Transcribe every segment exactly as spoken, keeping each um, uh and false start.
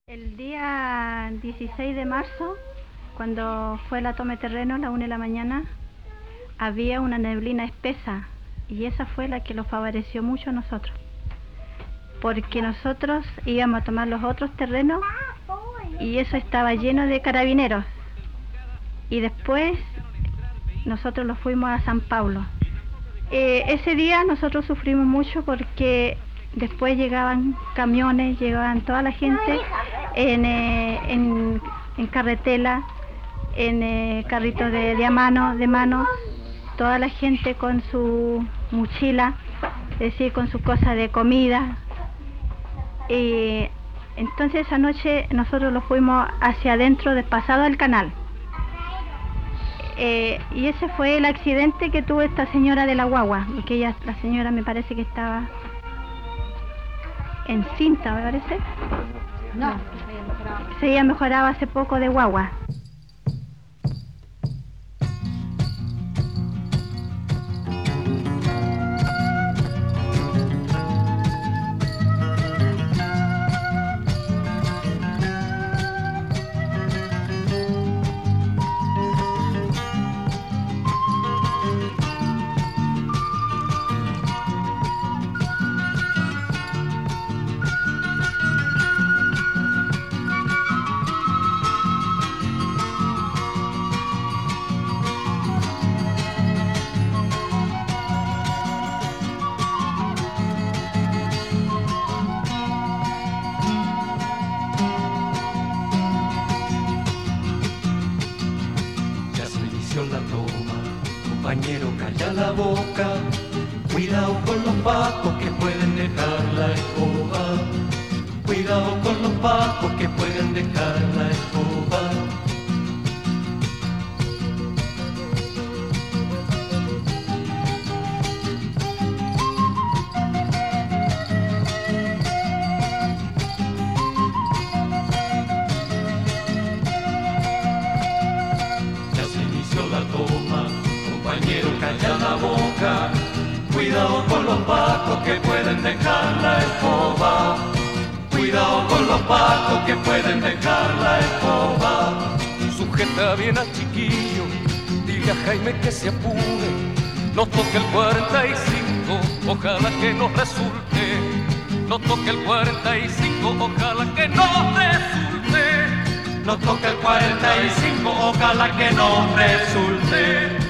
El día dieciséis de marzo, cuando fue la toma de terreno a la una de la mañana, había una neblina espesa y esa fue la que lo favoreció mucho a nosotros, porque nosotros íbamos a tomar los otros terrenos y eso estaba lleno de carabineros, y después nosotros los fuimos a San Pablo. Eh, ese día nosotros sufrimos mucho porque después llegaban camiones, llegaban toda la gente en, eh, en, en carretela, en eh, carritos de, de a mano, de manos, toda la gente con su mochila, es decir, con sus cosas de comida. Y entonces esa noche nosotros lo fuimos hacia adentro, pasado el canal. Eh, y ese fue el accidente que tuvo esta señora de la guagua, porque ella, la señora me parece que estaba encinta, me parece. No, se había mejorado hace poco de guagua. La toma, compañero, calla la boca, cuidado con los pacos que pueden dejar la escoba, cuidado con los pacos que pueden dejar la escoba. Compañero, calla la boca, cuidado con los pacos que pueden dejar la escoba, cuidado con los pacos que pueden dejar la escoba. Sujeta bien al chiquillo, dile a Jaime que se apure, no toque el cuarenta y cinco, ojalá que nos resulte, no toque el cuarenta y cinco, ojalá que nos resulte, no toque el cuarenta y cinco, ojalá que nos resulte.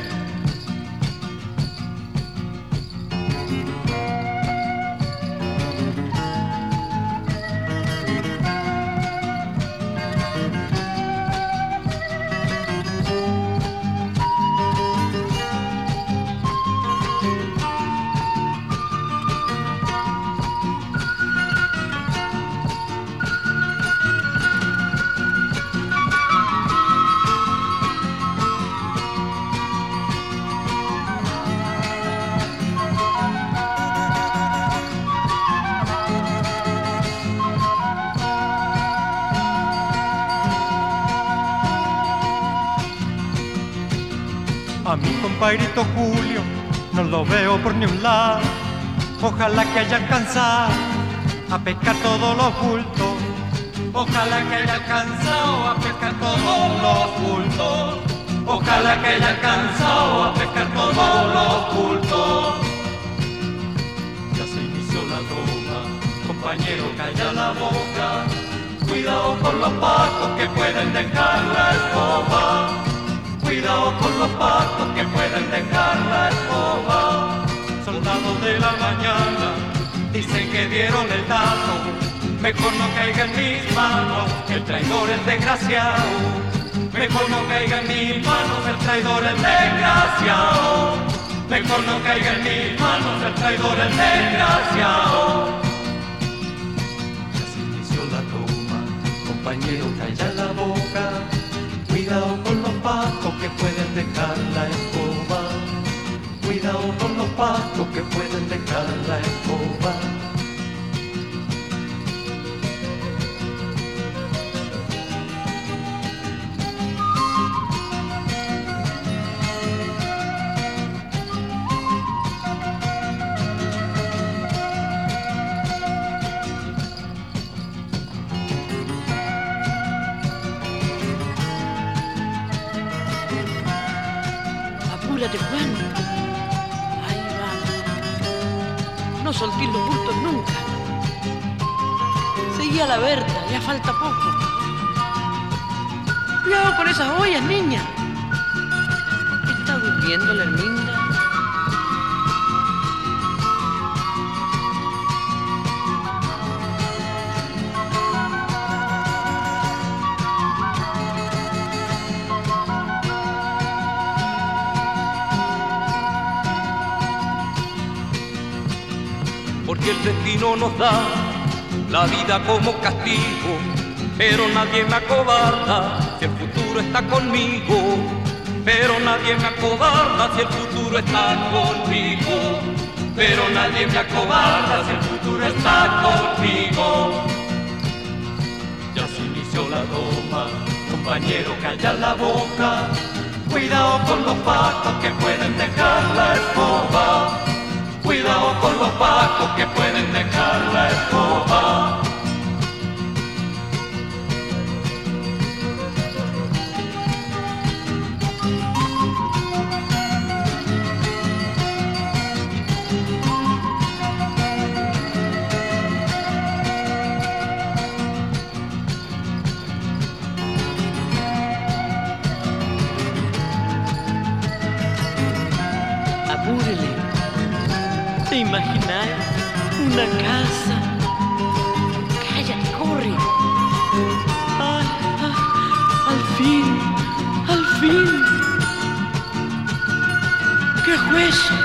A mi compadrito Julio no lo veo por ni un lado. Ojalá que haya alcanzado a pescar todos los bultos. Ojalá que haya alcanzado a pescar todos los bultos. Ojalá que haya alcanzado a pescar todos los bultos. Ya se inició la toma, compañero, calla la boca. Cuidado con los pacos que pueden dejar la escoba. Cuidado con los pacos que pueden dejar la escoba. Soldados de la mañana dicen que dieron el dato. Mejor no caiga en mis manos, el traidor es desgraciado. Mejor no caiga en mis manos, el traidor es desgraciado. Mejor no caiga en mis manos, el traidor es desgraciado. Ya se inició la toma, compañero, calla la boca. Cuidado con los pacos que pueden dejar la escoba. Cuidado con los pacos que pueden dejar la escoba. apúrate, Juan. Ahí vamos. No soltís los bultos nunca. Seguí a la Berta, ya falta poco. Cuidado con esas ollas, niña. ¿Está durmiendo la Herminda? Porque el destino nos da la vida como castigo, pero nadie me acobarda si el futuro está conmigo. Pero nadie me acobarda si el futuro está conmigo. Pero nadie me acobarda si el futuro está conmigo. Ya se inició la toma, compañero, calla la boca. Cuidado con los pacos que pueden dejar la escoba. Cuidado con los pacos que pueden dejar la escoba. Apúrele. ¿Te imaginas una casa? Cállate, corre. Ay, ay, al fin, al fin. ¡Qué hueso!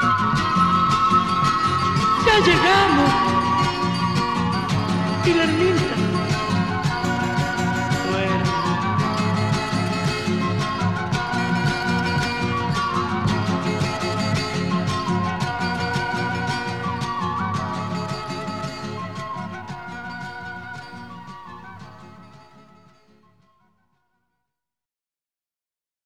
Ya llegamos. Y la Herminda